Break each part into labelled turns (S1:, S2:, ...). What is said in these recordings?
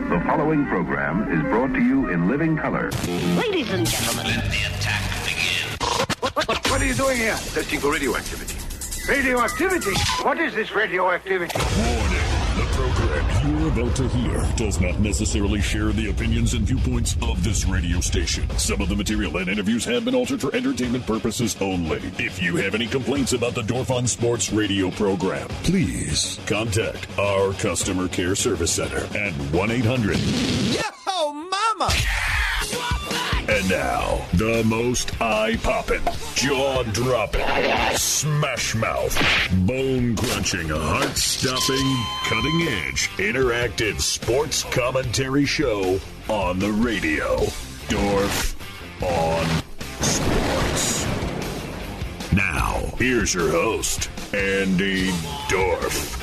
S1: The following program is brought to you in living color.
S2: Ladies and gentlemen,
S3: let the attack begin.
S4: What are you doing here? Testing for radioactivity. Radioactivity? What is this radioactivity?
S5: Warning. The program you're about to hear does not necessarily share the opinions and viewpoints of this radio station. Some of the material and interviews have been altered for entertainment purposes only. If you have any complaints about the Dorf on Sports radio program, please contact our customer care service center at 1-800.
S6: Yo, mama!
S5: And now, the most eye-popping, jaw-dropping, smash-mouth, bone-crunching, heart-stopping, cutting-edge, interactive sports commentary show on the radio. Dorf on Sports. Now, here's your host, Andy Dorf.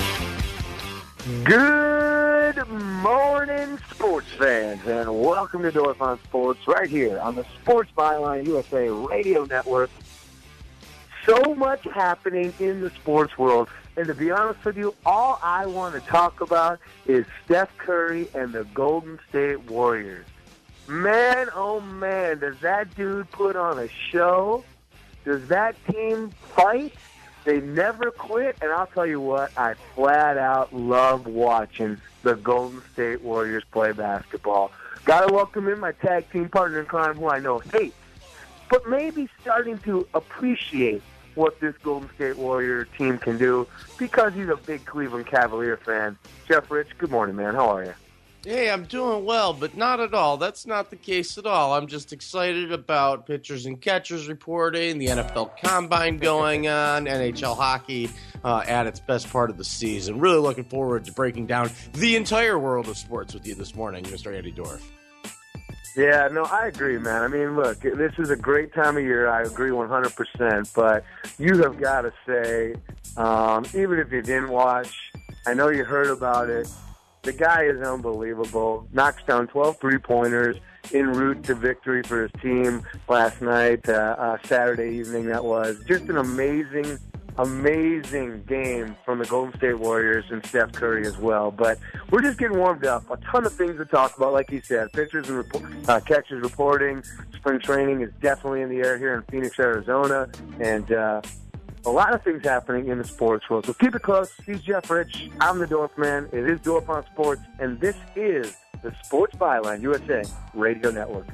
S7: Good morning, sports fans, and welcome to Dorf on Sports right here on the Sports Byline USA Radio Network. So much happening in the sports world, and to be honest with you, all I want to talk about is Steph Curry and the Golden State Warriors. Man, oh man, does that dude put on a show? Does that team fight? They never quit, and I'll tell you what, I flat out love watching the Golden State Warriors play basketball. Got to welcome in my tag team partner in crime, who I know hates, but maybe starting to appreciate what this Golden State Warrior team can do because he's a big Cleveland Cavalier fan. Jeff Rich, good morning, man. How are you?
S6: Hey, I'm doing well, but not at all. That's not the case at all. I'm just excited about pitchers and catchers reporting, the NFL Combine going on, NHL hockey at its best part of the season. Really looking forward to breaking down the entire world of sports with you this morning, Mr. Andy Dorf.
S7: Yeah, no, I agree, man. I mean, look, this is a great time of year. I agree 100%, but you have got to say, even if you didn't watch, I know you heard about it, the guy is unbelievable. Knocks down 12 three-pointers en route to victory for his team last night, Saturday evening that was. Just an amazing game from the Golden State Warriors and Steph Curry as well. But we're just getting warmed up. A ton of things to talk about, like you said. Pitchers and catchers reporting. Spring training is definitely in the air here in Phoenix, Arizona. And a lot of things happening in the sports world. So keep it close. He's Jeff Rich. I'm the Dorf Man. It is Dorf on Sports. And this is the Sports Byline USA Radio Network.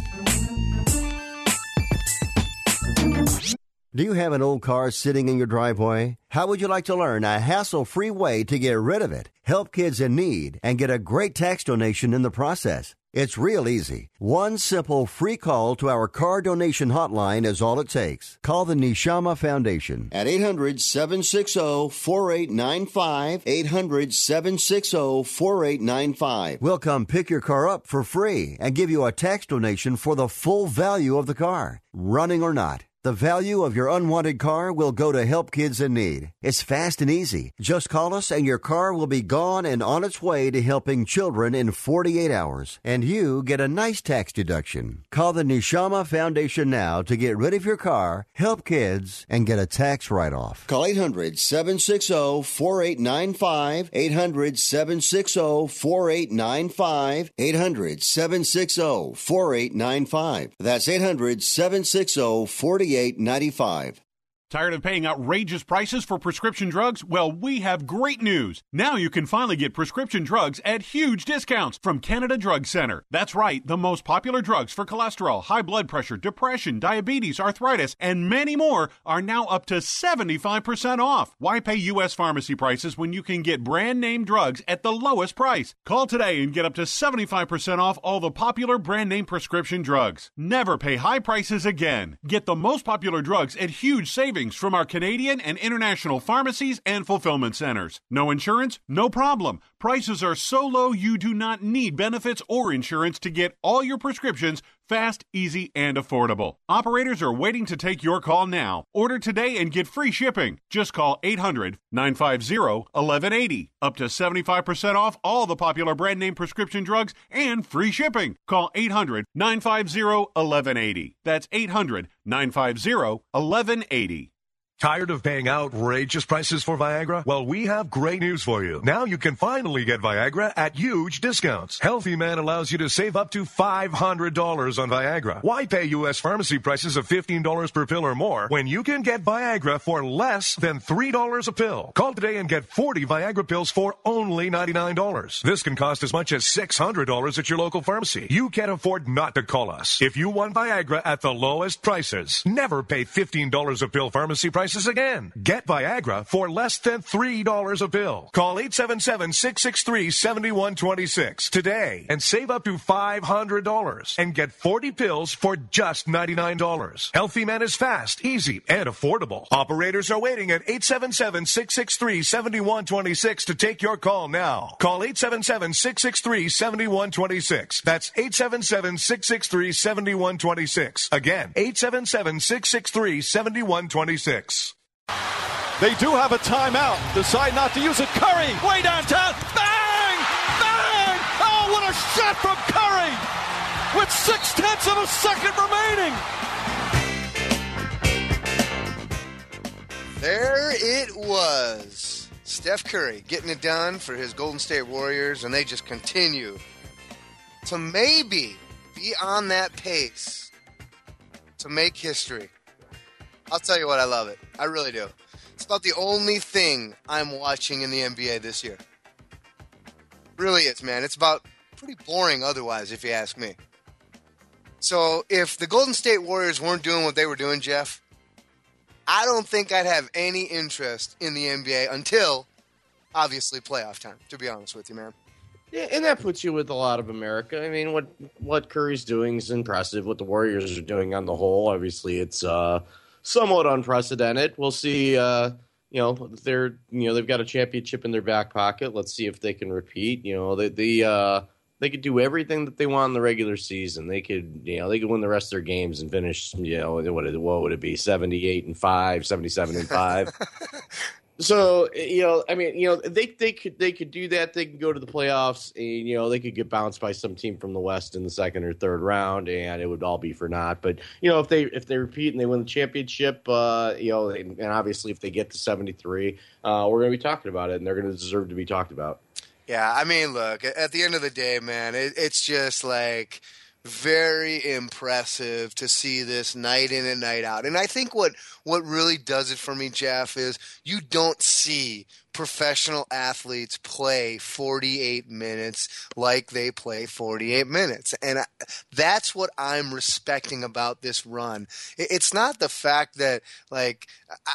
S8: Do you have an old car sitting in your driveway? How would you like to learn a hassle-free way to get rid of it, help kids in need, and get a great tax donation in the process? It's real easy. One simple free call to our car donation hotline is all it takes. Call the Neshama Foundation at 800-760-4895, 800-760-4895. We'll come pick your car up for free and give you a tax donation for the full value of the car, running or not. The value of your unwanted car will go to help kids in need. It's fast and easy. Just call us and your car will be gone and on its way to helping children in 48 hours. And you get a nice tax deduction. Call the Neshama Foundation now to get rid of your car, help kids, and get a tax write-off. Call 800-760-4895, 800-760-4895, 800-760-4895. That's 800-760-4895.
S9: Tired of paying outrageous prices for prescription drugs? Well, we have great news. Now you can finally get prescription drugs at huge discounts from Canada Drug Center. That's right, the most popular drugs for cholesterol, high blood pressure, depression, diabetes, arthritis, and many more are now up to 75% off. Why pay U.S. pharmacy prices when you can get brand name drugs at the lowest price? Call today and get up to 75% off all the popular brand name prescription drugs. Never pay high prices again. Get the most popular drugs at huge savings from our Canadian and international pharmacies and fulfillment centers. No insurance? No problem. Prices are so low you do not need benefits or insurance to get all your prescriptions fast, easy, and affordable. Operators are waiting to take your call now. Order today and get free shipping. Just call 800-950-1180. Up to 75% off all the popular brand name prescription drugs and free shipping. Call 800-950-1180. That's 800-950-1180.
S2: Tired of paying outrageous prices for Viagra? Well, we have great news for you. Now you can finally get Viagra at huge discounts. Healthy Man allows you to save up to $500 on Viagra. Why pay U.S. pharmacy prices of $15 per pill or more when you can get Viagra for less than $3 a pill? Call today and get 40 Viagra pills for only $99. This can cost as much as $600 at your local pharmacy. You can't afford not to call us. If you want Viagra at the lowest prices, never pay $15 a pill pharmacy prices again. Get Viagra for less than $3 a pill. Call 877-663-7126 today and save up to $500 and get 40 pills for just $99. Healthy Man is fast, easy, and affordable. Operators are waiting at 877-663-7126 to take your call now. Call 877-663-7126. That's 877-663-7126. Again, 877-663-7126.
S10: They do have a timeout. Decide not to use it. Curry, way downtown. Bang! Bang! Oh, what a shot from Curry! With 0.6 of a second remaining.
S11: There it was. Steph Curry getting it done for his Golden State Warriors, and they just continue to maybe be on that pace to make history. I'll tell you what, I love it. I really do. It's about the only thing I'm watching in the NBA this year. Really is, man. It's about pretty boring otherwise, if you ask me. So if the Golden State Warriors weren't doing what they were doing, Jeff, I don't think I'd have any interest in the NBA until, obviously, playoff time, to be honest with you, man.
S6: Yeah, and that puts you with a lot of America. I mean, what Curry's doing is impressive. What the Warriors are doing on the whole, obviously, it's somewhat unprecedented. We'll see. They've got a championship in their back pocket. Let's see if they can repeat. They could do everything that they want in the regular season. They could win the rest of their games and finish. What would it be? 78-5, 77-5. So they could do that. They can go to the playoffs. And, they could get bounced by some team from the West in the second or third round, and it would all be for naught. But if they repeat and they win the championship, and obviously if they get to 73, we're going to be talking about it, and they're going to deserve to be talked about.
S11: Yeah, I mean, look, at the end of the day, man, it's just like very impressive to see this night in and night out. And I think what really does it for me, Jeff, is you don't see professional athletes play 48 minutes like they play 48 minutes. And that's what I'm respecting about this run. It's not the fact that, like,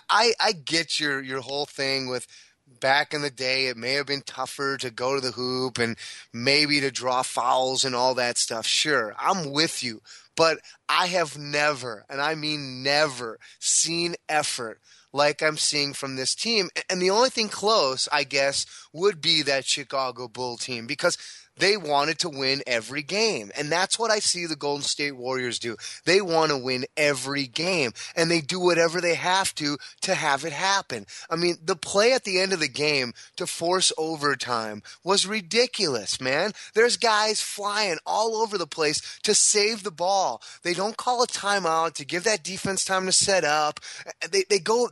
S11: I get your whole thing with back in the day, it may have been tougher to go to the hoop and maybe to draw fouls and all that stuff. Sure, I'm with you. But I have never, and I mean never, seen effort like I'm seeing from this team. And the only thing close, I guess, would be that Chicago Bull team, because they wanted to win every game. And that's what I see the Golden State Warriors do. They want to win every game, and they do whatever they have to have it happen. I mean, the play at the end of the game to force overtime was ridiculous, man. There's guys flying all over the place to save the ball. They don't call a timeout to give that defense time to set up. They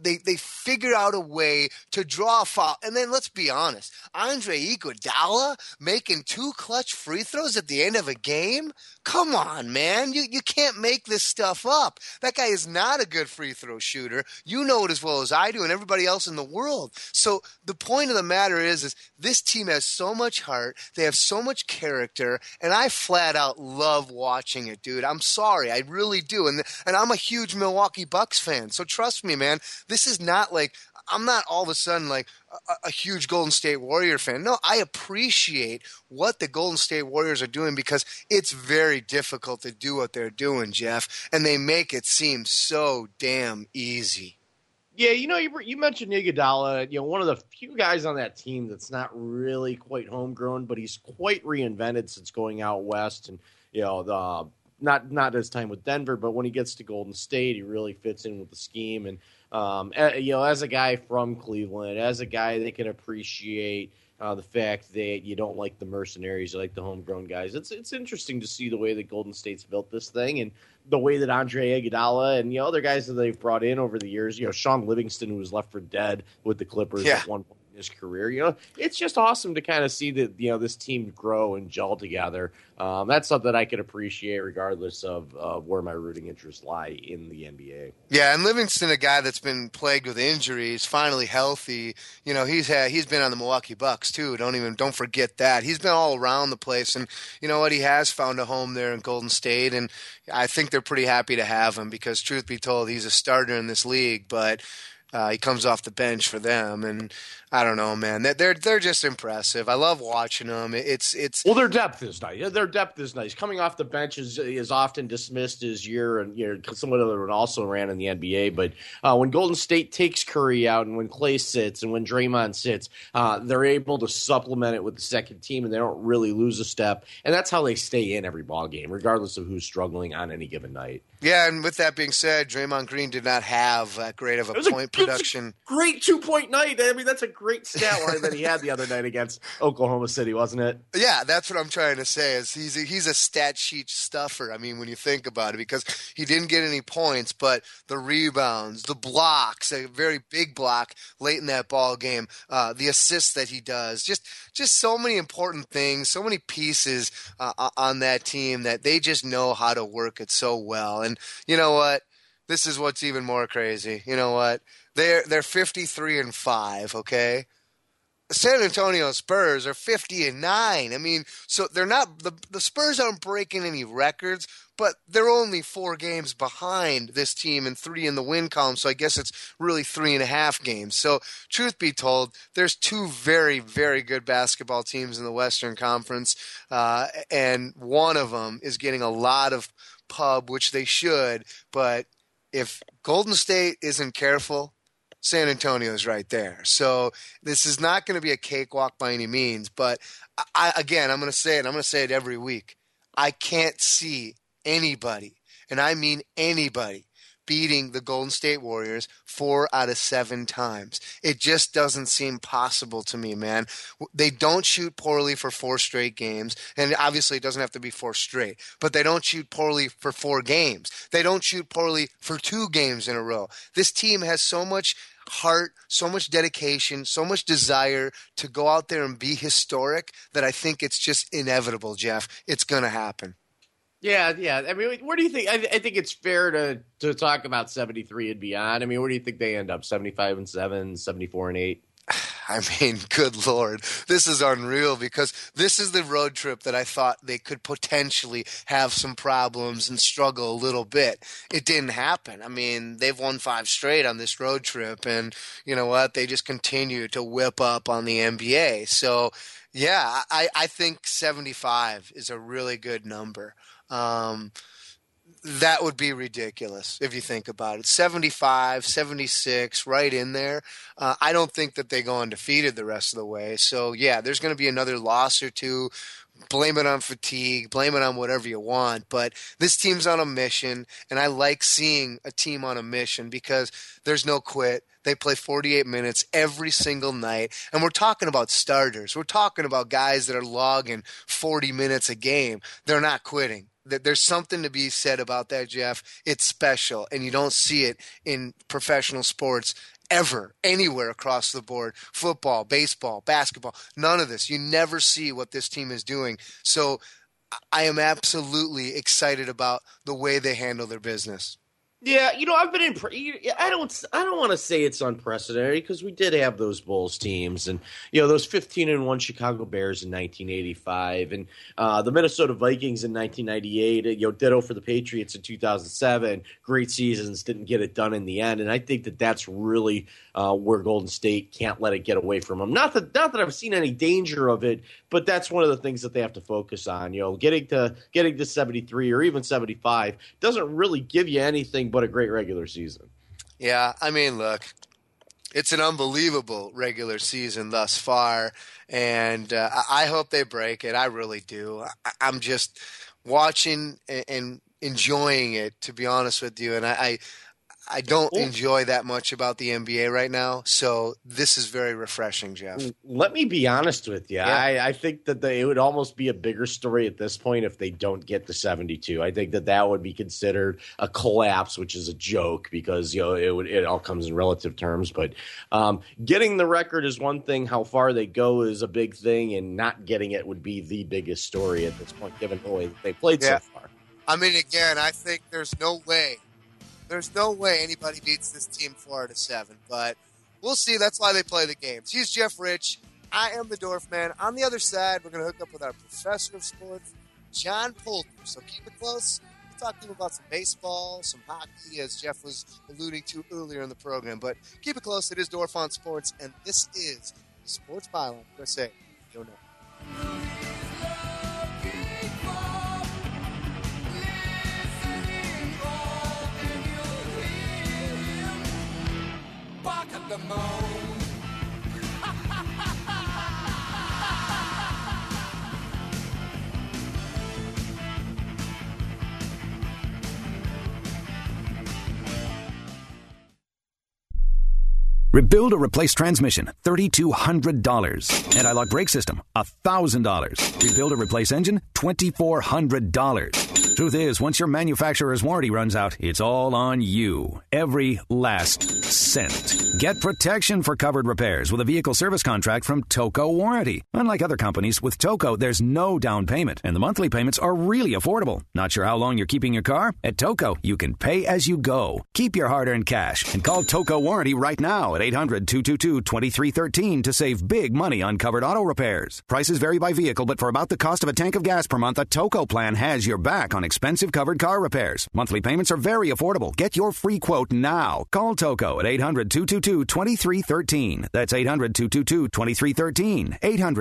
S11: figure out a way to draw a foul. And then let's be honest, Andre Iguodala making 2 clutch free throws at the end of a game? Come on, man. You can't make this stuff up. That guy is not a good free throw shooter. You know it as well as I do and everybody else in the world. So the point of the matter is this team has so much heart. They have so much character, and I flat out love watching it, dude. I'm sorry. I really do. And I'm a huge Milwaukee Bucks fan. So trust me, man, this is not like – I'm not all of a sudden like a huge Golden State Warrior fan. No, I appreciate what the Golden State Warriors are doing because it's very difficult to do what they're doing, Jeff, and they make it seem so damn easy.
S6: Yeah, you mentioned Iguodala, one of the few guys on that team that's not really quite homegrown, but he's quite reinvented since going out west, and not his time with Denver, but when he gets to Golden State, he really fits in with the scheme. And as a guy from Cleveland, as a guy that can appreciate the fact that you don't like the mercenaries, you like the homegrown guys. It's interesting to see the way that Golden State's built this thing and the way that Andre Iguodala and other guys that they've brought in over the years. Sean Livingston, who was left for dead with the Clippers at one point in his career. It's just awesome to kind of see that this team grow and gel together. That's something I can appreciate regardless of where my rooting interests lie in the NBA.
S11: Yeah, and Livingston, a guy that's been plagued with injuries, finally healthy. He's been on the Milwaukee Bucks too. Don't forget that. He's been all around the place, and you know what? He has found a home there in Golden State, and I think they're pretty happy to have him because, truth be told, he's a starter in this league, but he comes off the bench for them, and I don't know, man. They're just impressive. I love watching them. Well,
S6: their depth is nice. Their depth is nice. Coming off the bench is often dismissed as someone that also ran in the NBA. But when Golden State takes Curry out, and when Clay sits, and when Draymond sits, they're able to supplement it with the second team, and they don't really lose a step. And that's how they stay in every ball game, regardless of who's struggling on any given night.
S11: Yeah, and with that being said, Draymond Green did not have that great of a point production.
S6: Great 2-point night. I mean, that's a great stat line that he had the other night against Oklahoma City, wasn't it?
S11: Yeah, that's what I'm trying to say. Is he's a stat sheet stuffer. I mean, when you think about it, because he didn't get any points, but the rebounds, the blocks, a very big block late in that ball game, the assists that he does, just so many important things, so many pieces on that team that they just know how to work it so well. And you know what? This is what's even more crazy. You know what? They're 53-5, okay? San Antonio Spurs are 50-9. I mean, so they're not the Spurs aren't breaking any records, but they're only 4 games behind this team and 3 in the win column. So I guess it's really 3.5 games. So truth be told, there's 2 very, very good basketball teams in the Western Conference, and one of them is getting a lot of pub, which they should. But if Golden State isn't careful, San Antonio's right there. So this is not going to be a cakewalk by any means, but I'm going to say it. I'm going to say it every week. I can't see anybody, and I mean anybody, beating the Golden State Warriors 4 out of 7 times. It just doesn't seem possible to me, man. They don't shoot poorly for 4 straight games, and obviously it doesn't have to be 4 straight, but they don't shoot poorly for 4 games. They don't shoot poorly for 2 games in a row. This team has so much heart, so much dedication, so much desire to go out there and be historic that I think it's just inevitable, Jeff. It's going to happen.
S6: Yeah. I mean, where do you think? I think it's fair to talk about 73 and beyond. I mean, where do you think they end up? 75-7, 74-8?
S11: I mean, good Lord, this is unreal because this is the road trip that I thought they could potentially have some problems and struggle a little bit. It didn't happen. I mean, they've won 5 straight on this road trip, and you know what? They just continue to whip up on the NBA. So, yeah, I think 75 is a really good number. That would be ridiculous if you think about it. 75, 76, right in there. I don't think that they go undefeated the rest of the way. So, yeah, there's going to be another loss or 2. Blame it on fatigue. Blame it on whatever you want. But this team's on a mission, and I like seeing a team on a mission because there's no quit. They play 48 minutes every single night. And we're talking about starters. We're talking about guys that are logging 40 minutes a game. They're not quitting. There's something to be said about that, Jeff. It's special, and you don't see it in professional sports ever, anywhere across the board. Football, baseball, basketball, none of this. You never see what this team is doing. So I am absolutely excited about the way they handle their business.
S6: Yeah, I've been I don't want to say it's unprecedented because we did have those Bulls teams and those 15-1 Chicago Bears in 1985 and the Minnesota Vikings in 1998. Ditto for the Patriots in 2007. Great seasons, didn't get it done in the end, and I think that that's really where Golden State can't let it get away from them. Not that I've seen any danger of it, but that's one of the things that they have to focus on. Getting to 73 or even 75 doesn't really give you anything but a great regular season.
S11: Yeah, I mean, look, it's an unbelievable regular season thus far, and I hope they break it. I really do. I'm just watching and enjoying it, to be honest with you, and I don't enjoy that much about the NBA right now, so this is very refreshing, Jeff.
S6: Let me be honest with you.
S11: Yeah.
S6: I think that it would almost be a bigger story at this point if they don't get to 72. I think that would be considered a collapse, which is a joke because it all comes in relative terms. But getting the record is one thing. How far they go is a big thing, and not getting it would be the biggest story at this point, given the way they played so far.
S11: I mean, again, I think there's no way anybody beats this team 4-7, but we'll see. That's why they play the games. He's Jeff Rich. I am the Dorf Man. On the other side, we're going to hook up with our professor of sports, John Poulter. So keep it close. We'll talk to him about some baseball, some hockey, as Jeff was alluding to earlier in the program. But keep it close. It is Dorf on Sports, and this is Sports Byline. USA. Don't know.
S12: The moon.
S13: Rebuild or replace transmission, $3,200. Anti-lock brake system, $1,000. Rebuild or replace engine, $2,400. Truth is, once your manufacturer's warranty runs out, it's all on you. Every last cent. Get protection for covered repairs with a vehicle service contract from Toco Warranty. Unlike other companies, with Toco, there's no down payment, and the monthly payments are really affordable. Not sure how long you're keeping your car? At Toco, you can pay as you go. Keep your hard-earned cash and call Toco Warranty right now at 800-222-2313 to save big money on covered auto repairs. Prices vary by vehicle, but for about the cost of a tank of gas per month, a Toco plan has your back on expensive covered car repairs. Monthly payments are very affordable. Get your free quote now. Call Toco at 800-222-2313. That's 800-222-2313.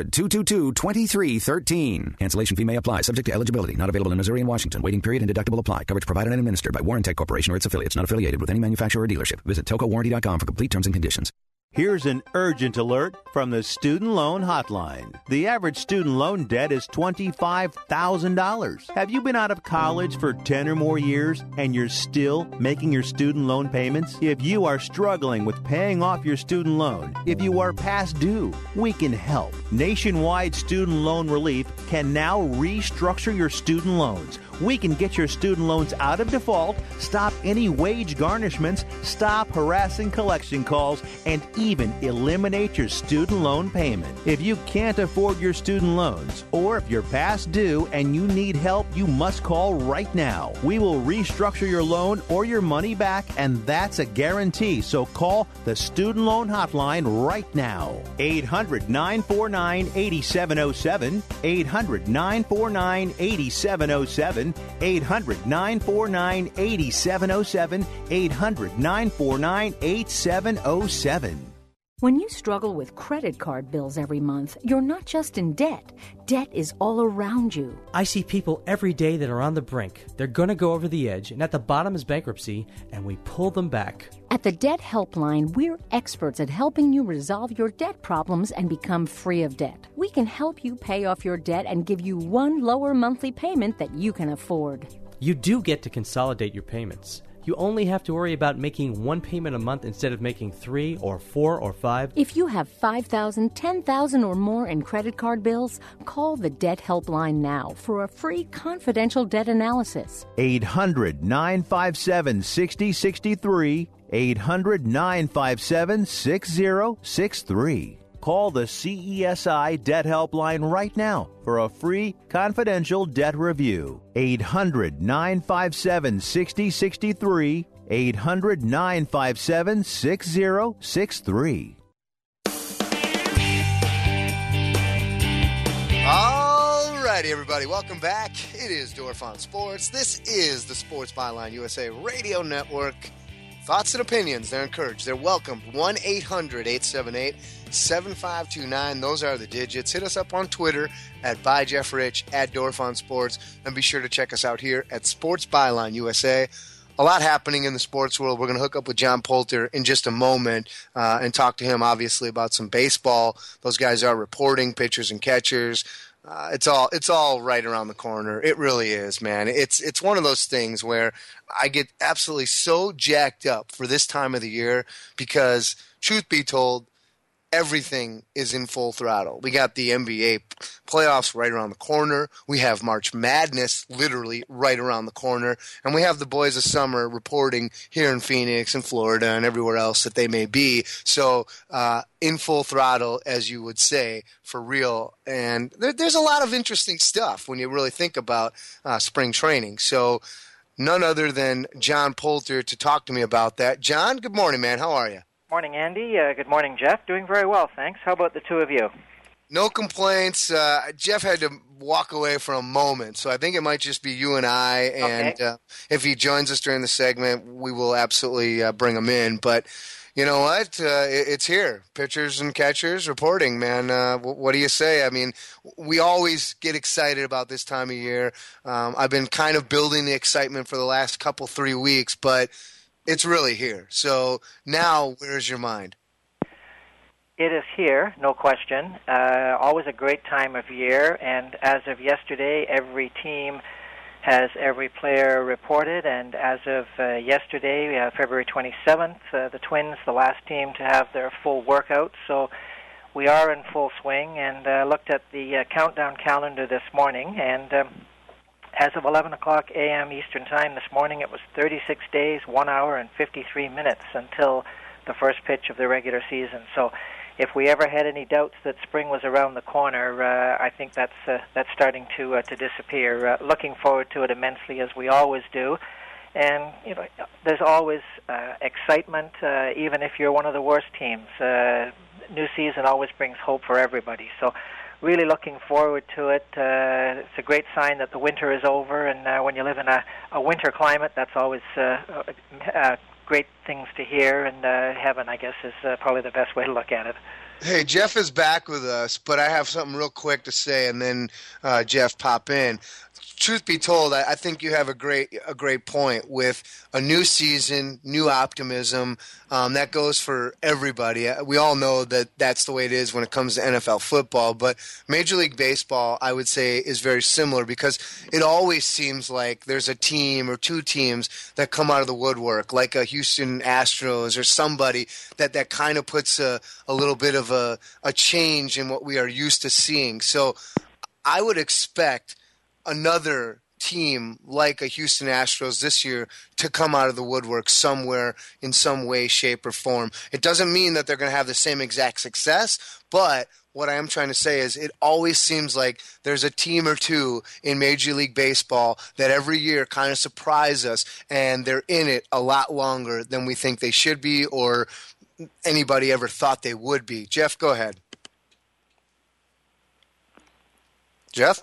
S13: 800-222-2313. Cancellation fee may apply. Subject to eligibility. Not available in Missouri and Washington. Waiting period and deductible apply. Coverage provided and administered by Warrantech Corporation or its affiliates. Not affiliated with any manufacturer or dealership. Visit TocoWarranty.com for complete terms and conditions.
S14: Here's an urgent alert from the Student Loan Hotline. The average student loan debt is $25,000. Have you been out of college for 10 or more years and you're still making your student loan payments? If you are struggling with paying off your student loan, if you are past due, we can help. Nationwide Student Loan Relief can now restructure your student loans. We can get your student loans out of default, stop any wage garnishments, stop harassing collection calls, and even eliminate your student loan payment. If you can't afford your student loans, or if you're past due and you need help, you must call right now. We will restructure your loan or your money back, and that's a guarantee. So call the Student Loan Hotline right now. 800-949-8707. 800-949-8707. 800-949-8707. 800-949-8707.
S15: When you struggle with credit card bills every month, you're not just in debt. Debt is all around you.
S16: I see people every day that are on the brink. They're going to go over the edge, and at the bottom is bankruptcy, and we pull them back.
S15: At the Debt Helpline, we're experts at helping you resolve your debt problems and become free of debt. We can help you pay off your debt and give you one lower monthly payment that you can afford.
S16: You do get to consolidate your payments. You only have to worry about making one payment a month instead of making 3 or 4 or 5.
S15: If you have $5,000, $10,000 or more in credit card bills, call the Debt Helpline now for a free confidential debt analysis.
S14: 800-957-6063. 800-957-6063. Call the CESI Debt Helpline right now for a free confidential debt review. 800-957-6063. 800-957-6063.
S11: All righty, everybody. Welcome back. It is Dorf on Sports. This is the Sports Byline USA Radio Network. Thoughts and opinions, they're encouraged. They're welcomed. 1-800-878-7529. Those are the digits. Hit us up on Twitter at @ByJeffRich, @DorfOnSports, and be sure to check us out here at Sports Byline USA. A lot happening in the sports world. We're going to hook up with John Poulter in just a moment and talk to him, obviously, about some baseball. Those guys are reporting, pitchers and catchers. It's all right around the corner. It really is, man. It's one of those things where I get absolutely so jacked up for this time of the year because, truth be told, everything is in full throttle. We got the NBA playoffs right around the corner. We have March Madness literally right around the corner. And we have the boys of summer reporting here in Phoenix and Florida and everywhere else that they may be. So in full throttle, as you would say, for real. And there's a lot of interesting stuff when you really think about spring training. So none other than John Poulter to talk to me about that. John, good morning, man. How are you?
S17: Morning, Andy. Good morning, Jeff. Doing very well, thanks. How about the two of you?
S11: No complaints. Jeff had to walk away for a moment, so I think it might just be you and I. And
S17: Okay.
S11: If he joins us during the segment, we will absolutely bring him in. But you know what? It's here. Pitchers and catchers reporting, man. What do you say? I mean, we always get excited about this time of year. I've been kind of building the excitement for the last 3 weeks, but it's really here. So now, where's your mind?
S17: It is here, no question. Always a great time of year, and as of yesterday, every team has every player reported, and as of yesterday, February 27th, the Twins, the last team to have their full workout, so we are in full swing, and looked at the countdown calendar this morning, and as of 11 o'clock a.m. Eastern Time this morning, it was 36 days, 1 hour, and 53 minutes until the first pitch of the regular season. So if we ever had any doubts that spring was around the corner, I think that's starting to disappear. Looking forward to it immensely, as we always do. And, you know, there's always excitement, even if you're one of the worst teams. New season always brings hope for everybody. So really looking forward to it. It's a great sign that the winter is over, and when you live in a winter climate, that's always great things to hear, and heaven, I guess, is probably the best way to look at it.
S11: Hey, Jeff is back with us, but I have something real quick to say, and then Jeff pop in. Truth be told, I think you have a great point with a new season, new optimism. That goes for everybody. We all know that that's the way it is when it comes to NFL football, but Major League Baseball, I would say, is very similar because it always seems like there's a team or two teams that come out of the woodwork, like a Houston Astros or somebody that kind of puts a little bit of a change in what we are used to seeing. So I would expect another team like a Houston Astros this year to come out of the woodwork somewhere in some way, shape, or form. It doesn't mean that they're going to have the same exact success, but what I am trying to say is it always seems like there's a team or two in Major League Baseball that every year kind of surprise us, and they're in it a lot longer than we think they should be or anybody ever thought they would be. Jeff, go ahead. Jeff?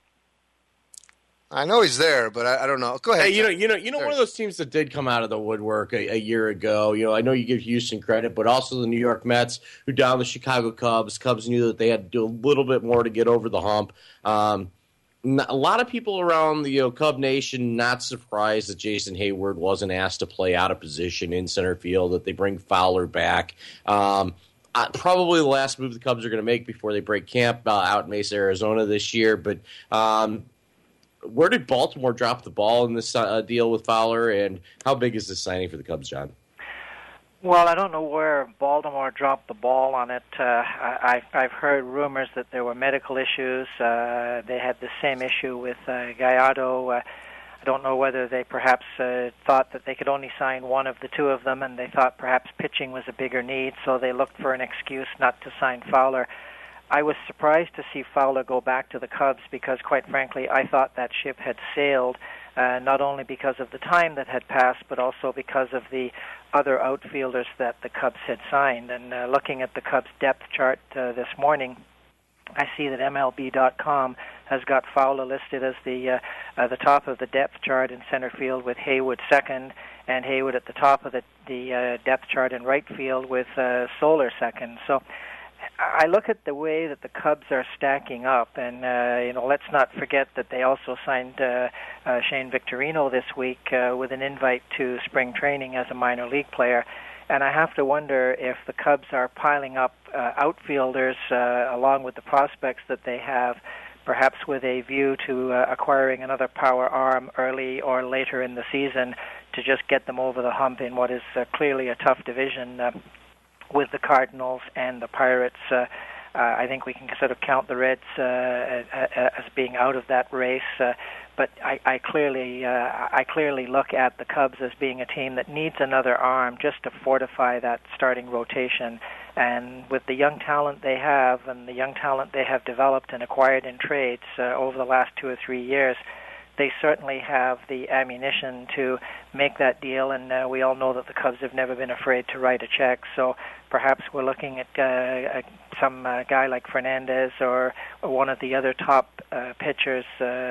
S11: I know he's there, but I don't know. Go ahead.
S6: Hey, you know, one of those teams that did come out of the woodwork a year ago. You know, I know you give Houston credit, but also the New York Mets, who down the Chicago Cubs. Cubs knew that they had to do a little bit more to get over the hump. A lot of people around the Cub Nation not surprised that Jason Hayward wasn't asked to play out of position in center field. That they bring Fowler back. Probably the last move the Cubs are going to make before they break camp out in Mesa, Arizona this year, but. Where did Baltimore drop the ball in this deal with Fowler, and how big is this signing for the Cubs, John?
S17: Well, I don't know where Baltimore dropped the ball on it. I've heard rumors that there were medical issues. They had the same issue with Gallardo. I don't know whether they perhaps thought that they could only sign one of the two of them, and they thought perhaps pitching was a bigger need, so they looked for an excuse not to sign Fowler. I was surprised to see Fowler go back to the Cubs because, quite frankly, I thought that ship had sailed, not only because of the time that had passed, but also because of the other outfielders that the Cubs had signed. And looking at the Cubs depth chart this morning, I see that MLB.com has got Fowler listed as the top of the depth chart in center field with Haywood second, and Haywood at the top of the depth chart in right field with Soler second. So I look at the way that the Cubs are stacking up, and let's not forget that they also signed Shane Victorino this week with an invite to spring training as a minor league player. And I have to wonder if the Cubs are piling up outfielders along with the prospects that they have perhaps with a view to acquiring another power arm early or later in the season to just get them over the hump in what is clearly a tough division with the Cardinals and the Pirates. I think we can sort of count the Reds as being out of that race. But I clearly look at the Cubs as being a team that needs another arm just to fortify that starting rotation. And with the young talent they have and the young talent they have developed and acquired in trades over the last 2 or 3 years, they certainly have the ammunition to make that deal. And we all know that the Cubs have never been afraid to write a check. So perhaps we're looking at some guy like Fernandez or one of the other top pitchers.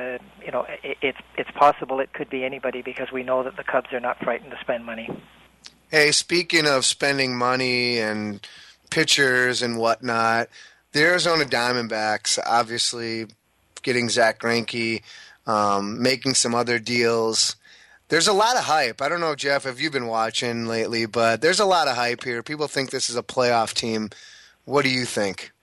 S17: It's possible it could be anybody because we know that the Cubs are not frightened to spend money.
S11: Hey, speaking of spending money and pitchers and whatnot, the Arizona Diamondbacks obviously getting Zach Greinke, making some other deals. There's a lot of hype. I don't know, Jeff, if you've been watching lately, but there's a lot of hype here. People think this is a playoff team. What do you think?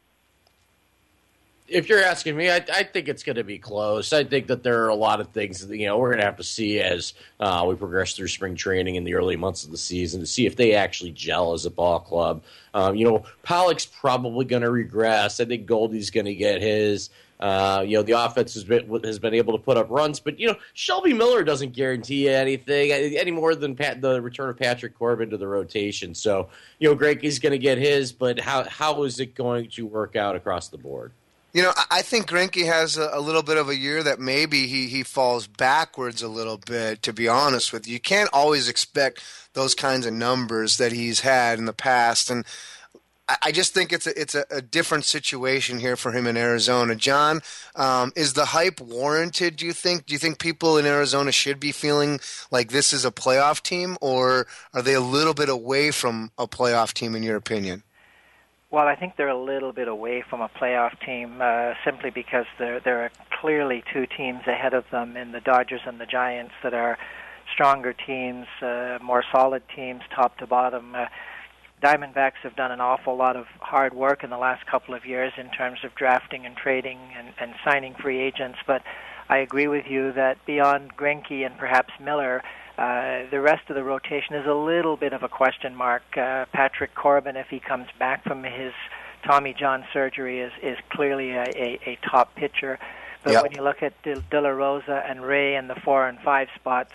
S6: If you're asking me, I think it's going to be close. I think that there are a lot of things that, we're going to have to see as we progress through spring training in the early months of the season to see if they actually gel as a ball club. Pollock's probably going to regress. I think Goldie's going to get his. The offense has been able to put up runs, but Shelby Miller doesn't guarantee anything any more than the return of Patrick Corbin to the rotation. So Greinke's going to get his, but how is it going to work out across the board?
S11: I think Greinke has a little bit of a year that maybe he falls backwards a little bit, to be honest with you. You can't always expect those kinds of numbers that he's had in the past, and I just think it's a different situation here for him in Arizona. John, is the hype warranted, do you think? Do you think people in Arizona should be feeling like this is a playoff team, or are they a little bit away from a playoff team in your opinion?
S17: Well, I think they're a little bit away from a playoff team simply because there are clearly two teams ahead of them in the Dodgers and the Giants that are stronger teams, more solid teams, top to bottom. Diamondbacks have done an awful lot of hard work in the last couple of years in terms of drafting and trading and signing free agents, but I agree with you that beyond Greinke and perhaps Miller, the rest of the rotation is a little bit of a question mark. Patrick Corbin, if he comes back from his Tommy John surgery, is clearly a top pitcher. But when you look at De La Rosa and Ray in the 4 and 5 spots,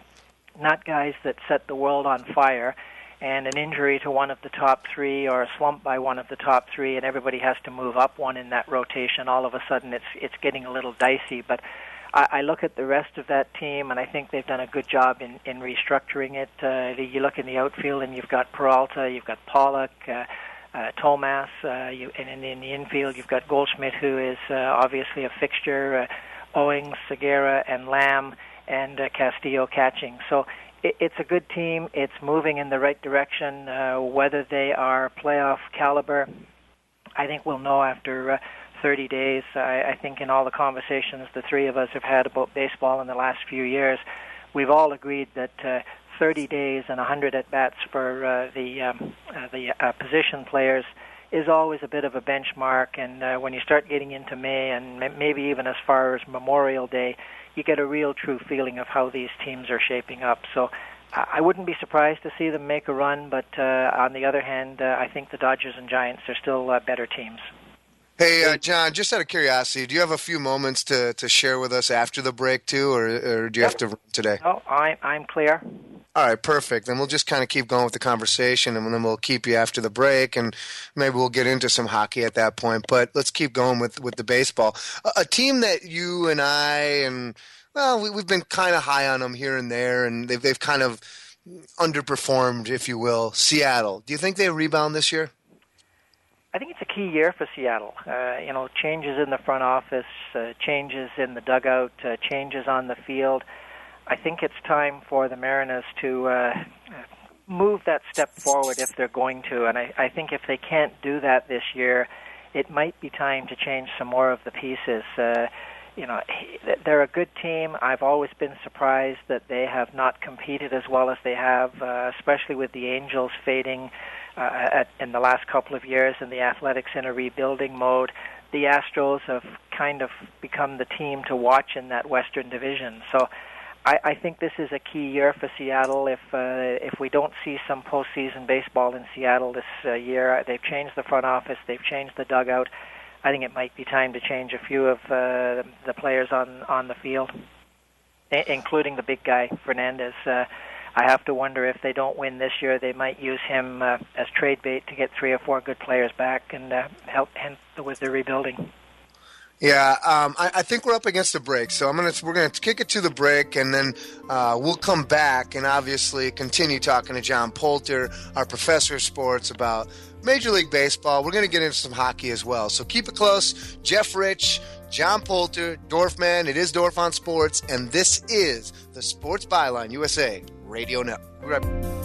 S17: not guys that set the world on fire, and an injury to one of the top three or a slump by one of the top three, and everybody has to move up one in that rotation, all of a sudden it's getting a little dicey. But I look at the rest of that team, and I think they've done a good job in restructuring it. You look in the outfield, and you've got Peralta, you've got Pollock, Tomas, and in the infield, you've got Goldschmidt, who is obviously a fixture, Owings, Segura, and Lamb, and Castillo catching. So it's a good team. It's moving in the right direction. Whether they are playoff caliber, I think we'll know after 30 days. I think in all the conversations the three of us have had about baseball in the last few years, we've all agreed that 30 days and 100 at-bats for the position players is always a bit of a benchmark. And when you start getting into May and maybe even as far as Memorial Day, you get a real true feeling of how these teams are shaping up. So I wouldn't be surprised to see them make a run, but on the other hand, I think the Dodgers and Giants are still better teams.
S11: Hey, John, just out of curiosity, do you have a few moments to share with us after the break, too, or do you have to run today?
S17: No, I'm clear.
S11: All right, perfect. Then we'll just kind of keep going with the conversation, and then we'll keep you after the break, and maybe we'll get into some hockey at that point. But let's keep going with the baseball. A team that you and I and, well, we've been kind of high on them here and there, and they've kind of underperformed, if you will, Seattle. Do you think they rebound this year?
S17: I think it's a key year for Seattle. Changes in the front office, changes in the dugout, changes on the field. I think it's time for the Mariners to move that step forward if they're going to. And I think if they can't do that this year, it might be time to change some more of the pieces. They're a good team. I've always been surprised that they have not competed as well as they have, especially with the Angels fading in the last couple of years and the Athletics in a rebuilding mode. The Astros have kind of become the team to watch in that Western Division. So I think this is a key year for Seattle. If we don't see some postseason baseball in Seattle this year, they've changed the front office, they've changed the dugout. I think it might be time to change a few of the players on the field, including the big guy, Fernandez. I have to wonder if they don't win this year, they might use him as trade bait to get 3 or 4 good players back and help with the rebuilding.
S11: Yeah, I think we're up against a break, so we're gonna kick it to the break, and then we'll come back and obviously continue talking to John Poulter, our professor of sports, about Major League Baseball. We're gonna get into some hockey as well, so keep it close. Jeff Rich, John Poulter, Dorfman. It is Dorf on Sports, and this is the Sports Byline USA Radio Network. We're right back.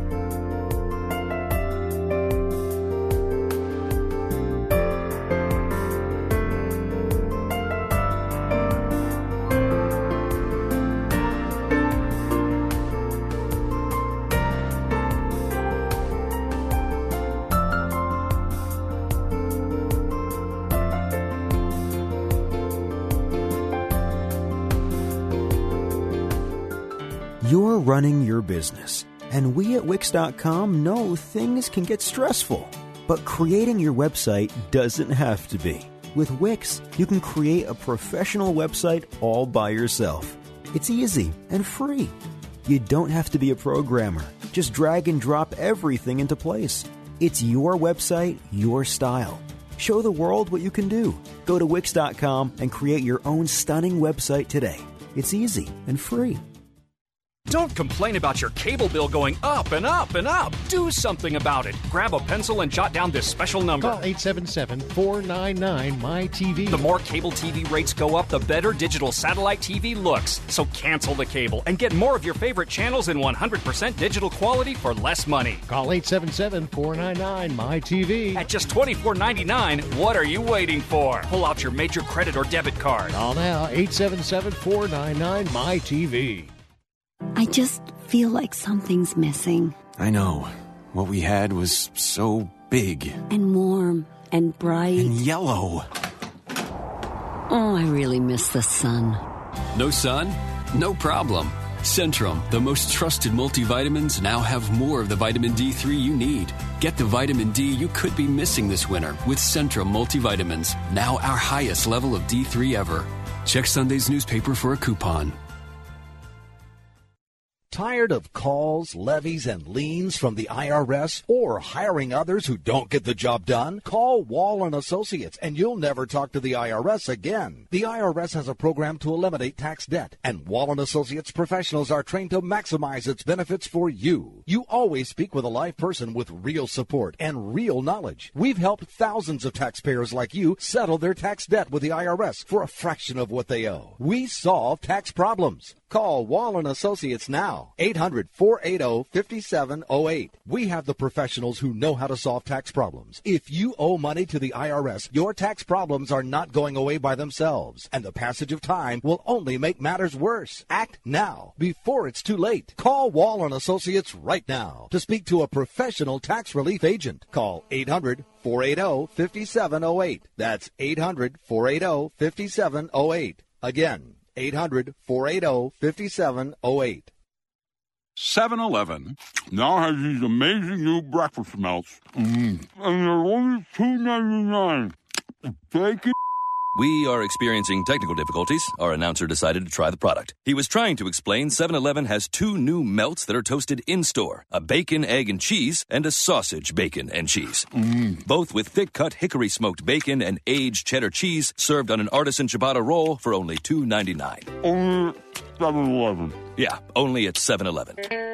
S18: You're running your business, and we at Wix.com know things can get stressful. But creating your website doesn't have to be. With Wix, you can create a professional website all by yourself. It's easy and free. You don't have to be a programmer. Just drag and drop everything into place. It's your website, your style. Show the world what you can do. Go to Wix.com and create your own stunning website today. It's easy and free.
S19: Don't complain about your cable bill going up and up and up. Do something about it. Grab a pencil and jot down this special number.
S20: Call 877-499-MY-TV.
S19: The more cable TV rates go up, the better digital satellite TV looks. So cancel the cable and get more of your favorite channels in 100% digital quality for less money.
S20: Call 877-499-MY-TV.
S19: At just $24.99, what are you waiting for? Pull out your major credit or debit card.
S20: Call now, 877-499-MY-TV.
S21: I just feel like something's missing.
S22: I know. What we had was so big.
S21: And warm. And bright.
S22: And yellow.
S21: Oh, I really miss the sun.
S23: No sun? No problem. Centrum, the most trusted multivitamins, now have more of the vitamin D3 you need. Get the vitamin D you could be missing this winter with Centrum multivitamins, now our highest level of D3 ever. Check Sunday's newspaper for a coupon.
S24: Tired of calls, levies, and liens from the IRS or hiring others who don't get the job done? Call Wall & Associates and you'll never talk to the IRS again. The IRS has a program to eliminate tax debt, and Wall & Associates professionals are trained to maximize its benefits for you. You always speak with a live person with real support and real knowledge. We've helped thousands of taxpayers like you settle their tax debt with the IRS for a fraction of what they owe. We solve tax problems. Call Wall & Associates now, 800-480-5708. We have the professionals who know how to solve tax problems. If you owe money to the IRS, your tax problems are not going away by themselves, and the passage of time will only make matters worse. Act now, before it's too late. Call Wall & Associates right now to speak to a professional tax relief agent. Call 800-480-5708. That's 800-480-5708. Again, 800-480-5708.
S25: 7-Eleven now has these amazing new breakfast melts, and they're only $2.99. Take it.
S26: We are experiencing technical difficulties. Our announcer decided to try the product. He was trying to explain 7-Eleven has 2 new melts that are toasted in-store, a bacon, egg, and cheese, and a sausage, bacon, and cheese. Both with thick-cut hickory-smoked bacon and aged cheddar cheese served on an artisan ciabatta roll for only $2.99.
S25: Only 7-Eleven.
S26: Yeah, only at 7-Eleven.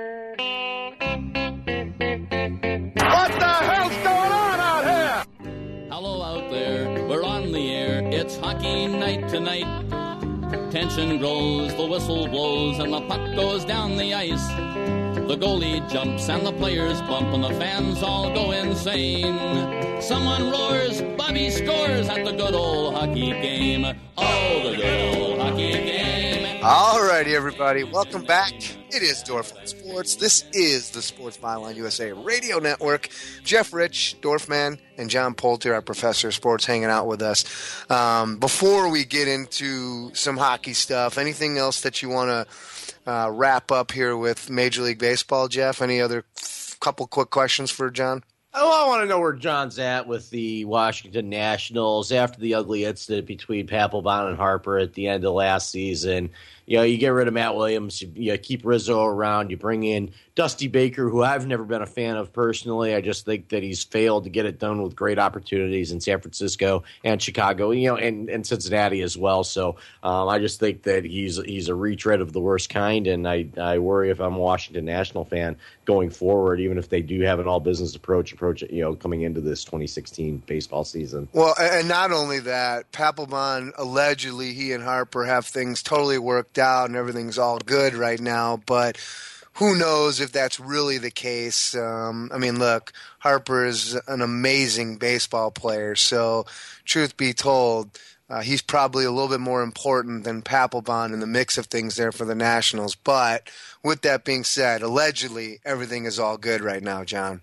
S10: What the hell's going on out here?
S27: Hello out there. We're on the air. It's hockey night tonight. Tension grows, the whistle blows, and the puck goes down the ice. The goalie jumps and the players bump and the fans all go insane. Someone roars, Bobby scores at the good old hockey game. Oh, the good old hockey game.
S11: All righty, everybody. Welcome back. It is Dorfman Sports. This is the Sports Byline USA Radio Network. Jeff Rich, Dorfman, and John Poulter, our professor of sports, hanging out with us. Before we get into some hockey stuff, anything else that you want to wrap up here with Major League Baseball, Jeff? Any other couple quick questions for John?
S6: Oh, I want to know where John's at with the Washington Nationals after the ugly incident between Papelbon and Harper at the end of last season. You know, you get rid of Matt Williams, you keep Rizzo around, you bring in Dusty Baker, who I've never been a fan of personally. I just think that he's failed to get it done with great opportunities in San Francisco and Chicago, and Cincinnati as well. So I just think that he's a retread of the worst kind, and I worry if I'm a Washington National fan going forward, even if they do have an all-business approach, coming into this 2016 baseball season.
S11: Well, and not only that, Papelbon, allegedly he and Harper have things totally worked out and everything's all good right now, but who knows if that's really the case. Look, Harper is an amazing baseball player, so truth be told, he's probably a little bit more important than Papelbon in the mix of things there for the Nationals. But with that being said, allegedly everything is all good right now, John.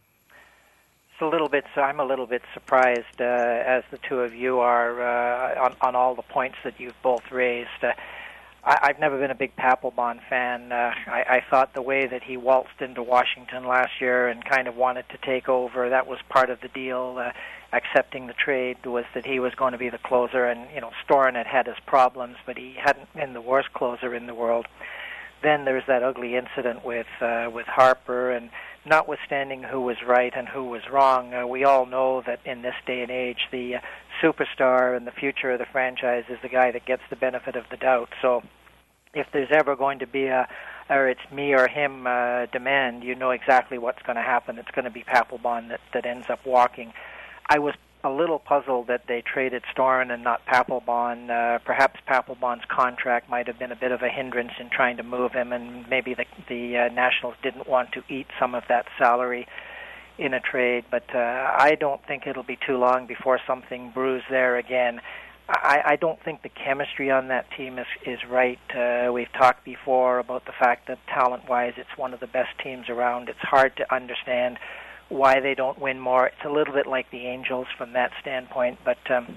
S17: I'm a little bit surprised, as the two of you are, on all the points that you've both raised. I've never been a big Papelbon fan. I thought the way that he waltzed into Washington last year and kind of wanted to take over, that was part of the deal. Accepting the trade was that he was going to be the closer, and Storin had his problems, but he hadn't been the worst closer in the world. Then there's that ugly incident with Harper, and notwithstanding who was right and who was wrong, we all know that in this day and age, the superstar and the future of the franchise is the guy that gets the benefit of the doubt. So if there's ever going to be or it's me or him demand, you know exactly what's going to happen. It's going to be Papelbon that ends up walking. I was a little puzzled that they traded Storin and not Papelbon. Perhaps Papelbon's contract might have been a bit of a hindrance in trying to move him, and maybe the Nationals didn't want to eat some of that salary in a trade. But I don't think it'll be too long before something brews there again. I don't think the chemistry on that team is right. We've talked before about the fact that talent-wise it's one of the best teams around. It's hard to understand why they don't win more. It's a little bit like the Angels from that standpoint, but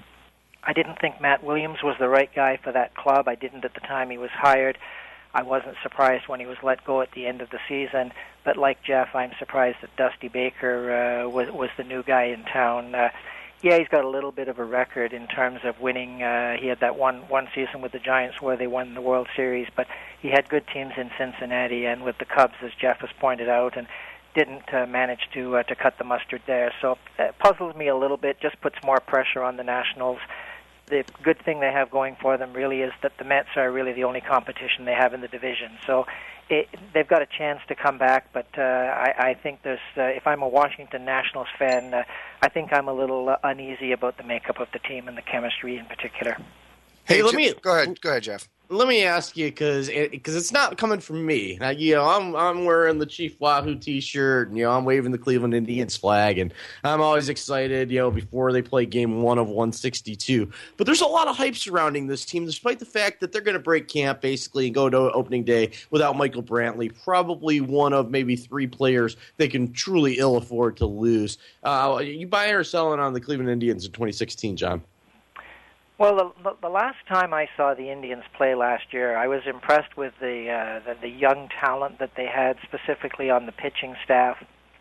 S17: I didn't think Matt Williams was the right guy for that club. I didn't at the time he was hired. I wasn't surprised when he was let go at the end of the season, but like Jeff, I'm surprised that Dusty Baker was the new guy in town. He's got a little bit of a record in terms of winning. He had that one season with the Giants where they won the World Series, but he had good teams in Cincinnati and with the Cubs, as Jeff has pointed out, and didn't manage to cut the mustard there. So it puzzles me a little bit, just puts more pressure on the Nationals. The good thing they have going for them really is that the Mets are really the only competition they have in the division. So they've got a chance to come back, but I think there's, if I'm a Washington Nationals fan, I think I'm a little uneasy about the makeup of the team and the chemistry in particular.
S11: Hey, go ahead, Jeff.
S6: Let me ask you, because it's not coming from me. I'm wearing the Chief Wahoo T-shirt, and I'm waving the Cleveland Indians flag, and I'm always excited, before they play Game 1 of 162. But there's a lot of hype surrounding this team, despite the fact that they're going to break camp basically and go to opening day without Michael Brantley, probably one of maybe 3 players they can truly ill afford to lose. You buying or selling on the Cleveland Indians in 2016, John?
S17: Well, the last time I saw the Indians play last year, I was impressed with the young talent that they had, specifically on the pitching staff.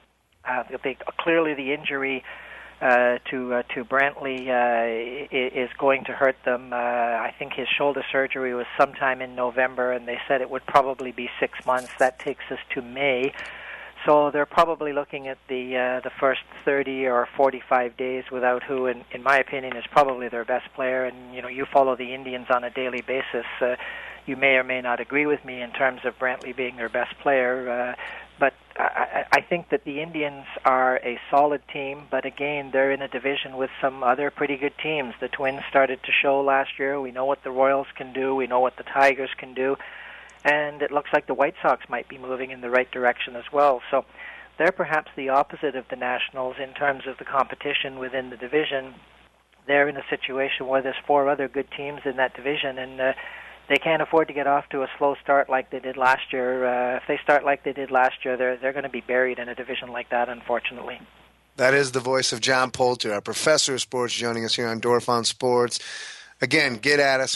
S17: Clearly, the injury to Brantley is going to hurt them. I think his shoulder surgery was sometime in November, and they said it would probably be 6 months. That takes us to May. So they're probably looking at the first 30 or 45 days without who, in my opinion, is probably their best player. And, you follow the Indians on a daily basis. You may or may not agree with me in terms of Brantley being their best player. But I think that the Indians are a solid team. But, again, they're in a division with some other pretty good teams. The Twins started to show last year. We know what the Royals can do. We know what the Tigers can do. And it looks like the White Sox might be moving in the right direction as well. So they're perhaps the opposite of the Nationals in terms of the competition within the division. They're in a situation where there's 4 other good teams in that division, and they can't afford to get off to a slow start like they did last year. If they start like they did last year, they're going to be buried in a division like that, unfortunately.
S11: That is the voice of John Poulter, our professor of sports, joining us here on Dorf on Sports. Again, get at us,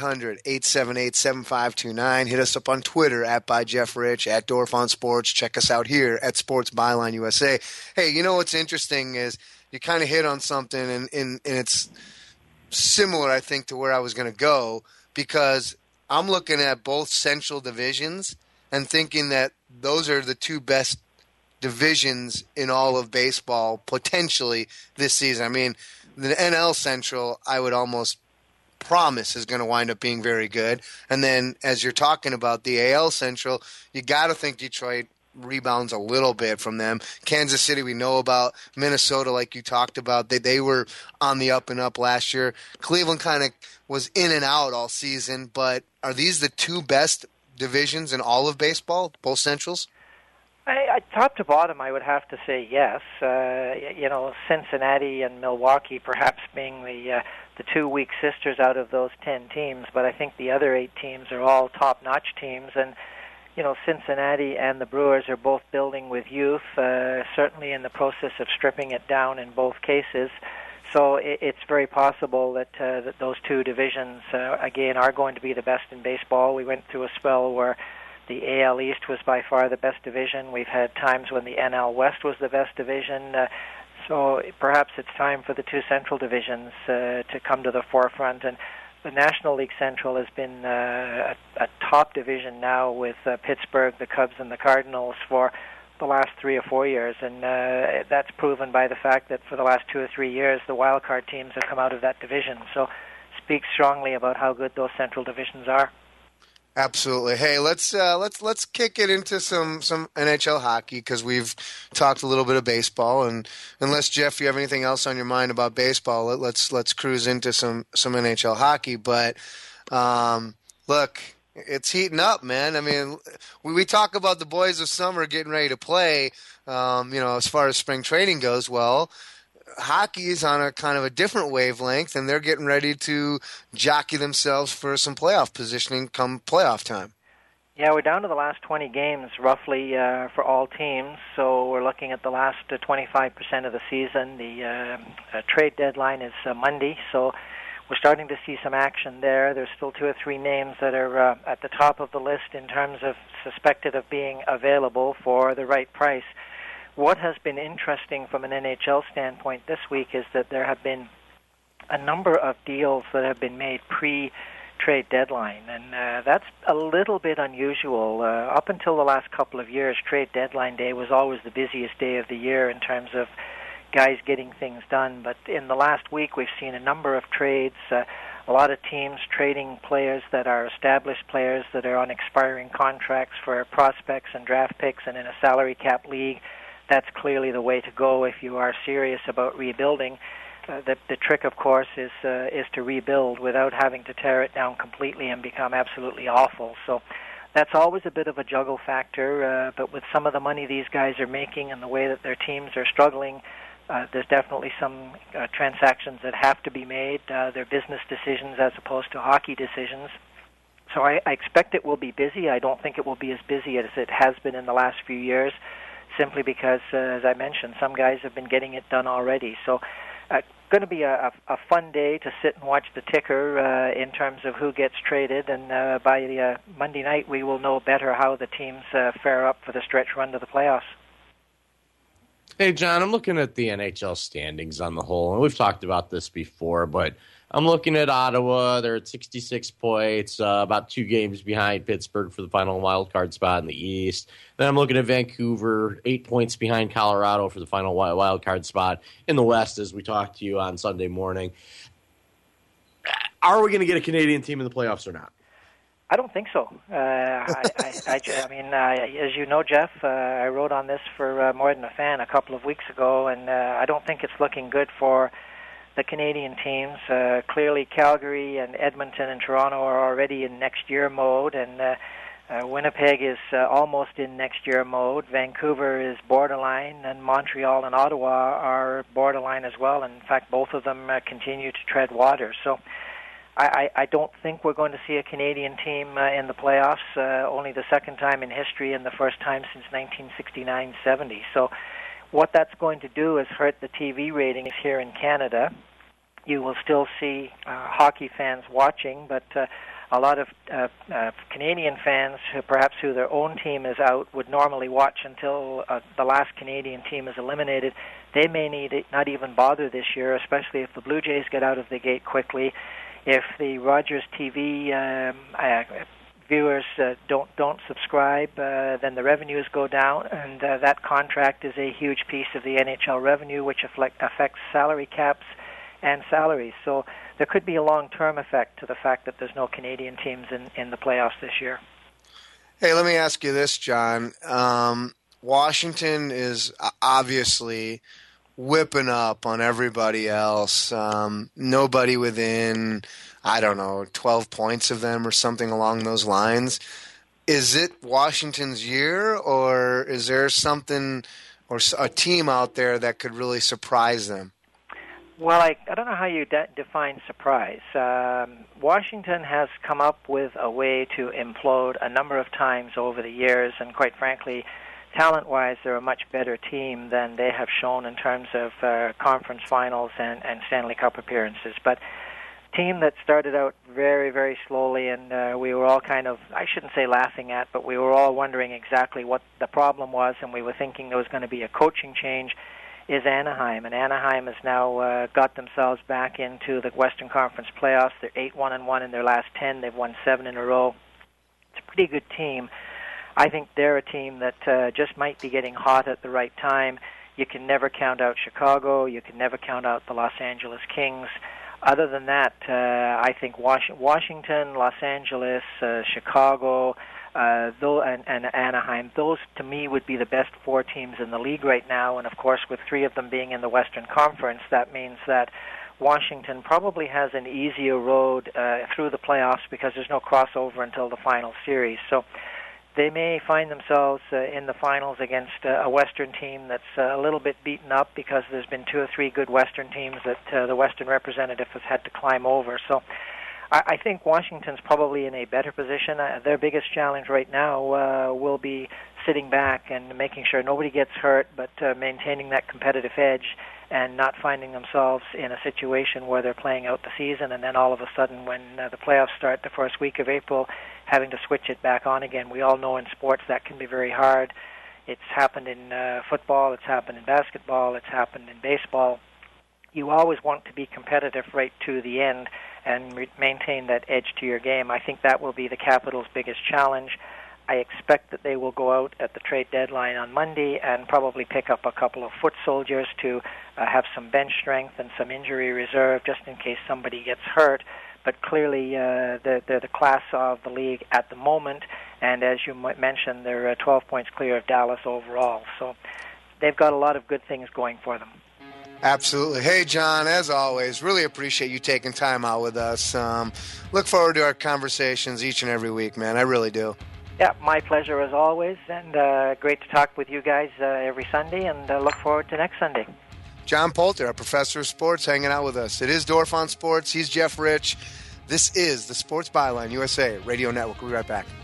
S11: 1-800-878-7529. Hit us up on Twitter, @ByJeffRich, @Dorf on Sports. Check us out here at Sports Byline USA. Hey, you know what's interesting is you kind of hit on something, and it's similar, I think, to where I was going to go, because I'm looking at both central divisions and thinking that those are the two best divisions in all of baseball potentially this season. I mean, the NL Central, I would almost promise is going to wind up being very good. And then as you're talking about the AL Central, you got to think Detroit rebounds a little bit from them. Kansas City, we know about. Minnesota, like you talked about, they were on the up and up last year. Cleveland kind of was in and out all season, but are these the two best divisions in all of baseball, both Centrals?
S17: Top to bottom, I would have to say yes. Cincinnati and Milwaukee perhaps being the two weak sisters out of those 10 teams, but I think the other 8 teams are all top-notch teams, and Cincinnati and the Brewers are both building with youth, certainly in the process of stripping it down in both cases. So it's very possible that those two divisions, again, are going to be the best in baseball. We went through a spell where the AL East was by far the best division. We've had times when the NL West was the best division. So perhaps it's time for the two central divisions to come to the forefront. And the National League Central has been a top division now with Pittsburgh, the Cubs, and the Cardinals for the last 3 or 4 years. And that's proven by the fact that for the last 2 or 3 years, the wild card teams have come out of that division. So speaks strongly about how good those central divisions are.
S11: Absolutely. Hey, let's kick it into some NHL hockey, because we've talked a little bit of baseball, and unless Jeff, you have anything else on your mind about baseball, let's cruise into some NHL hockey. But look, it's heating up, man. I mean, we talk about the boys of summer getting ready to play. As far as spring training goes, well, hockey is on a kind of a different wavelength, and they're getting ready to jockey themselves for some playoff positioning come playoff time.
S17: Yeah, we're down to the last 20 games, roughly, for all teams. So we're looking at the last 25% of the season. The trade deadline is Monday, so we're starting to see some action there. There's still 2 or 3 names that are at the top of the list in terms of suspected of being available for the right price. What has been interesting from an NHL standpoint this week is that there have been a number of deals that have been made pre-trade deadline, and that's a little bit unusual. Up until the last couple of years, trade deadline day was always the busiest day of the year in terms of guys getting things done, but in the last week we've seen a number of trades, a lot of teams trading players that are established players that are on expiring contracts for prospects and draft picks, and in a salary cap league, that's clearly the way to go if you are serious about rebuilding. The trick, of course, is to rebuild without having to tear it down completely and become absolutely awful. So that's always a bit of a juggle factor, but with some of the money these guys are making and the way that their teams are struggling, there's definitely some transactions that have to be made. They're business decisions as opposed to hockey decisions. So I expect it will be busy. I don't think it will be as busy as it has been in the last few years, simply because, as I mentioned, some guys have been getting it done already. So going to be a fun day to sit and watch the ticker in terms of who gets traded, and by Monday night we will know better how the teams fare up for the stretch run to the playoffs.
S6: Hey, John, I'm looking at the NHL standings on the whole, and we've talked about this before, but I'm looking at Ottawa. They're at 66 points, about 2 games behind Pittsburgh for the final wild card spot in the East. Then I'm looking at Vancouver, 8 points behind Colorado for the final wild card spot in the West, as we talked to you on Sunday morning. Are we going to get a Canadian team in the playoffs or not?
S17: I don't think so. I mean, as you know, Jeff, I wrote on this for More Than a Fan a couple of weeks ago, and I don't think it's looking good for the Canadian teams. Clearly, Calgary and Edmonton and Toronto are already in next year mode, and Winnipeg is almost in next year mode. Vancouver is borderline, and Montreal and Ottawa are borderline as well. In fact, both of them continue to tread water. So I don't think we're going to see a Canadian team in the playoffs, only the second time in history and the first time since 1969-70. So what that's going to do is hurt the TV ratings here in Canada. You will still see hockey fans watching, but a lot of Canadian fans, perhaps who their own team is out, would normally watch until the last Canadian team is eliminated. They may not even bother this year, especially if the Blue Jays get out of the gate quickly. If the Rogers TV viewers don't subscribe, then the revenues go down, and that contract is a huge piece of the NHL revenue, which affects salary caps and salaries. So there could be a long-term effect to the fact that there's no Canadian teams in the playoffs this year.
S11: Hey, let me ask you this, John. Washington is obviously whipping up on everybody else. Nobody within, 12 points of them or something along those lines. Is it Washington's year, or is there something or a team out there that could really surprise them?
S17: Well, I don't know how you define surprise. Washington has come up with a way to implode a number of times over the years, and quite frankly, talent-wise, they're a much better team than they have shown in terms of conference finals and Stanley Cup appearances. But team that started out very, very slowly, and we were all kind of, I shouldn't say laughing at, but we were all wondering exactly what the problem was, and we were thinking there was going to be a coaching change, is Anaheim. And Anaheim has now got themselves back into the Western Conference playoffs. They're 8-1-1 in their last 10. They've won 7 in a row. It's a pretty good team. I think they're a team that just might be getting hot at the right time. You can never count out Chicago. You can never count out the Los Angeles Kings. Other than that, I think Washington, Los Angeles, Chicago, and Anaheim, those to me would be the best 4 teams in the league right now. And of course, with 3 of them being in the Western Conference, that means that Washington probably has an easier road through the playoffs because there's no crossover until the final series. So they may find themselves in the finals against a Western team that's a little bit beaten up because there's been 2 or 3 good Western teams that the Western representative has had to climb over. So I think Washington's probably in a better position. Their biggest challenge right now will be sitting back and making sure nobody gets hurt, but maintaining that competitive edge and not finding themselves in a situation where they're playing out the season and then all of a sudden when the playoffs start the first week of April, having to switch it back on again. We all know in sports that can be very hard. It's happened in football, it's happened in basketball, it's happened in baseball. You always want to be competitive right to the end and maintain that edge to your game. I think that will be the Capitals' biggest challenge. I expect that they will go out at the trade deadline on Monday and probably pick up a couple of foot soldiers to have some bench strength and some injury reserve just in case somebody gets hurt. But clearly they're the class of the league at the moment, and as you mentioned, they're 12 points clear of Dallas overall. So they've got a lot of good things going for them.
S11: Absolutely. Hey, John, as always, really appreciate you taking time out with us. Look forward to our conversations each and every week, man. I really do.
S17: Yeah, my pleasure as always, and great to talk with you guys every Sunday, and look forward to next Sunday.
S11: John Poulter, our professor of sports, hanging out with us. It is Dorf on Sports. He's Jeff Rich. This is the Sports Byline USA Radio Network. We'll be right back.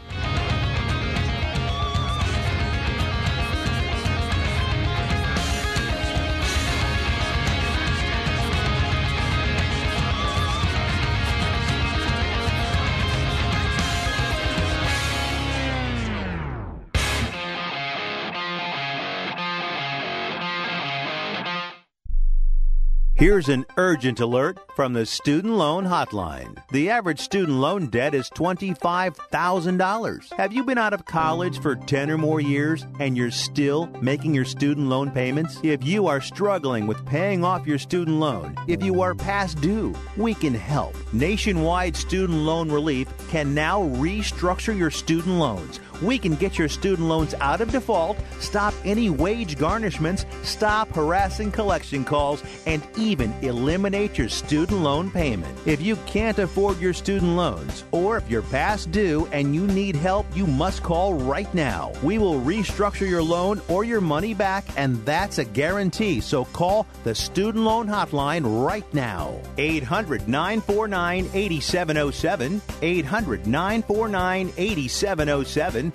S14: Here's an urgent alert from the Student Loan Hotline. The average student loan debt is $25,000. Have you been out of college for 10 or more years and you're still making your student loan payments? If you are struggling with paying off your student loan, if you are past due, we can help. Nationwide Student Loan Relief can now restructure your student loans. We can get your student loans out of default, stop any wage garnishments, stop harassing collection calls, and even even eliminate your student loan payment. If you can't afford your student loans, or if you're past due and you need help, you must call right now. We will restructure your loan or your money back, and that's a guarantee. So call the Student Loan Hotline right now. 800-949-8707. 800-949-8707.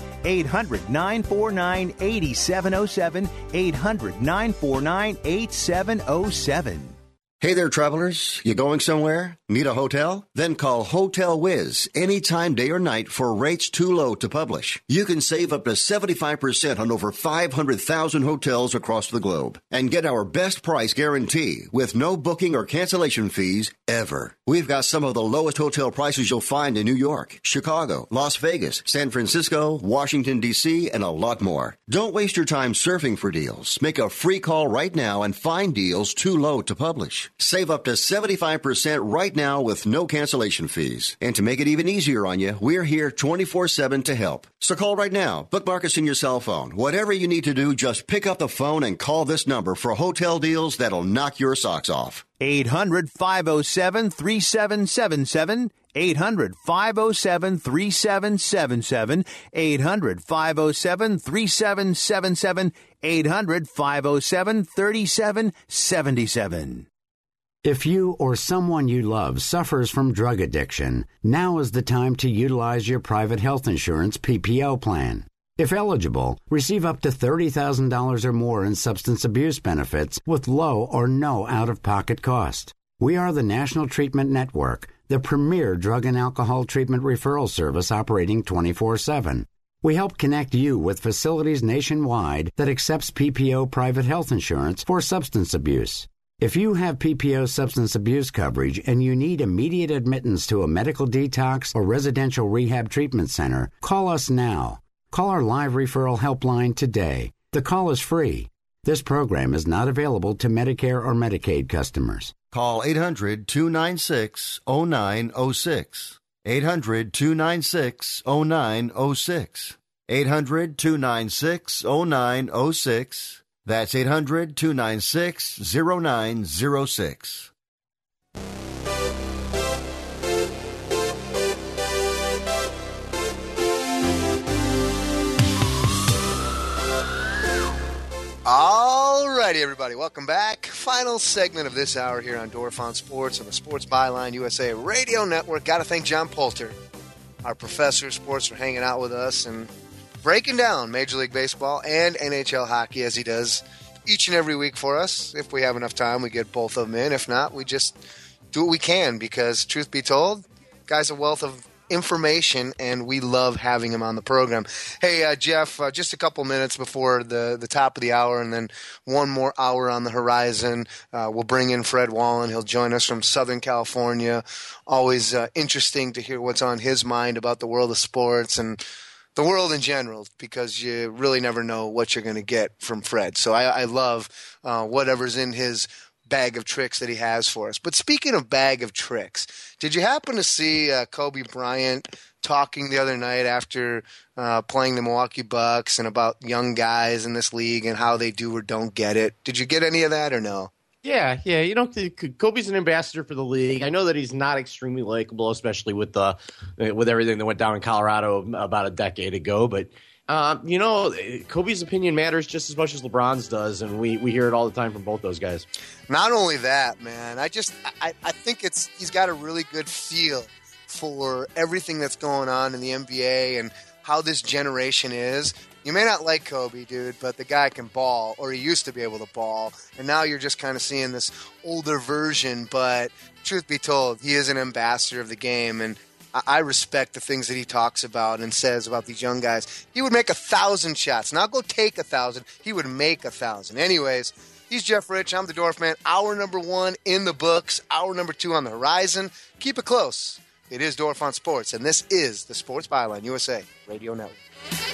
S14: 800-949-8707. 800-949-8707.
S1: Hey there, travelers. You going somewhere? Need a hotel? Then call Hotel Wiz anytime, day or night, for rates too low to publish. You can save up to 75% on over 500,000 hotels across the globe and get our best price guarantee with no booking or cancellation fees ever. We've got some of the lowest hotel prices you'll find in New York, Chicago, Las Vegas, San Francisco, Washington, D.C., and a lot more. Don't waste your time surfing for deals. Make a free call right now and find deals too low to publish. Save up to 75% right now with no cancellation fees. And to make it even easier on you, we're here 24/7 to help. So call right now. Bookmark us in your cell phone. Whatever you need to do, just pick up the phone and call this number for hotel deals that'll knock your socks off.
S14: 800-507-3777. 800-507-3777. 800-507-3777. 800-507-3777.
S3: If you or someone you love suffers from drug addiction, now is the time to utilize your private health insurance PPO plan. If eligible, receive up to $30,000 or more in substance abuse benefits with low or no out-of-pocket cost. We are the National Treatment Network, the premier drug and alcohol treatment referral service operating 24/7. We help connect you with facilities nationwide that accepts PPO private health insurance for substance abuse. If you have PPO substance abuse coverage and you need immediate admittance to a medical detox or residential rehab treatment center, call us now. Call our live referral helpline today. The call is free. This program is not available to Medicare or Medicaid customers.
S1: Call 800-296-0906. 800-296-0906. 800-296-0906. That's 800-296-0906.
S11: All righty, everybody. Welcome back. Final segment of this hour here on Dorf on Sports on the Sports Byline USA Radio Network. Got to thank John Poulter, our professor of sports, for hanging out with us and breaking down Major League Baseball and NHL hockey as he does each and every week for us. If we have enough time, we get both of them in. If not, we just do what we can because, truth be told, guy's a wealth of information, and we love having him on the program. Hey, Jeff, just a couple minutes before the top of the hour and then one more hour on the horizon. We'll bring in Fred Wallen. He'll join us from Southern California. Always interesting to hear what's on his mind about the world of sports and the world in general, because you really never know what you're going to get from Fred. So I love whatever's in his bag of tricks that he has for us. But speaking of bag of tricks, did you happen to see Kobe Bryant talking the other night after playing the Milwaukee Bucks and about young guys in this league and how they do or don't get it? Did you get any of that or no?
S6: Yeah. You know, Kobe's an ambassador for the league. I know that he's not extremely likable, especially with everything that went down in Colorado about a decade ago. But you know, Kobe's opinion matters just as much as LeBron's does, and we hear it all the time from both those guys.
S11: Not only that, man. I think he's got a really good feel for everything that's going on in the NBA and how this generation is. You may not like Kobe, dude, but the guy can ball, or he used to be able to ball, and now you're just kind of seeing this older version. But truth be told, he is an ambassador of the game, and I respect the things that he talks about and says about these young guys. He would make 1,000 shots. Not go take 1,000. He would make 1,000. Anyways, he's Jeff Rich. I'm the Dorf Man. Hour number 1 in the books. Hour number 2 on the horizon. Keep it close. It is Dorf on Sports, and this is the Sports Byline USA Radio Network.